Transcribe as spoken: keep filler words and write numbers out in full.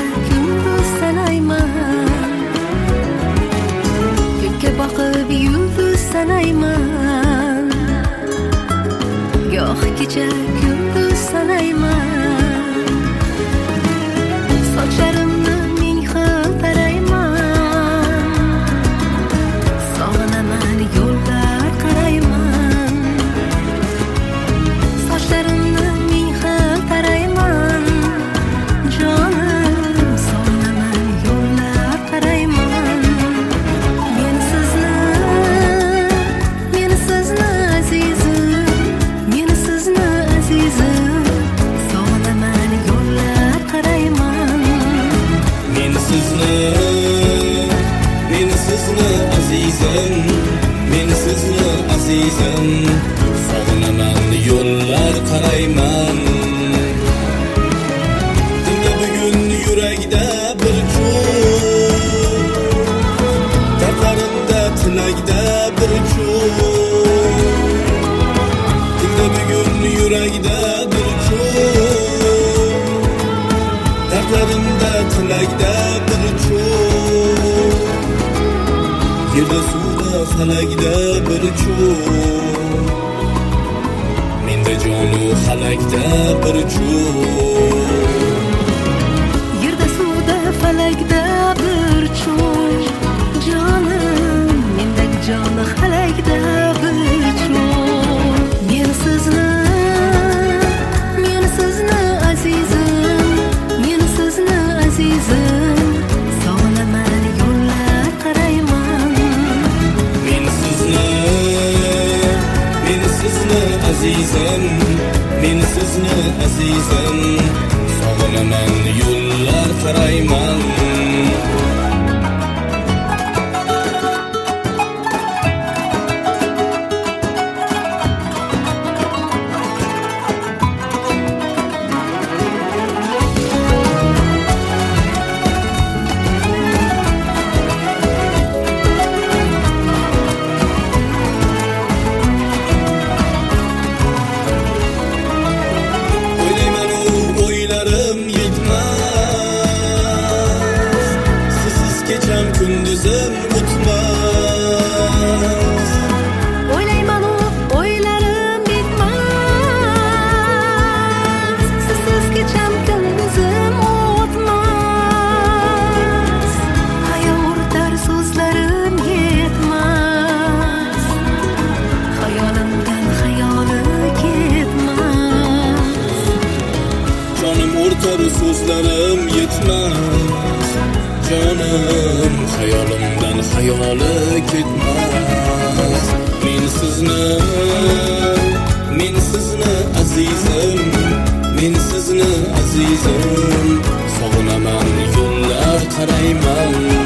kunduz sanayman, ko'kka boqib yulduz sanayman, goh kecha kunduz sanayman, sochlarimni ming xil tarayman, sog'inaman yo'llar qarayman, sochlarimni ming xil tarayman, jonim sog'inaman yo'llar qarayman. Men sizni, men sizni azizim, men sizni azizim, sog'inaman yo'llar qarayman. Men sizni, men sizni azizim, men sizni azizim, sog'inaman yo'llar qarayman. Dinga bugun yurakda bir cho'g, dardlarimda tilakda bir cho'g. Dinga bugun yurakda bir cho'g, dardlarimda tilakda bir cho'g. Yerda suvda falakda bir cho'g, menda jonu halakda bir cho'g. Yerda suvda falakda bir cho'g, jonim mendagi joni halakda bir cho'g. Men sizni, men sizni azizim, men sizni azizim, sog'inaman yo'llar qarayman. Men sizni, men sizni azizim, men sizni azizim, sog'inaman yo'llar qarayman. O'ylayman u o'ylarim yetmas, sizsiz kecham kunduzim o'tmas. O'ylayman u o'ylarim bitmas, sizsiz kecham kunduzim o'tmas. Hayotar so'zlarim yetmas, xayolimdan xayoli ketmas. Jonim o'rtar so'zlarim yetmas, jonim xayolimdan xayoli ketmas. Men sizni, men sizni azizim, men sizni azizim, sog'inaman yo'llar qarayman.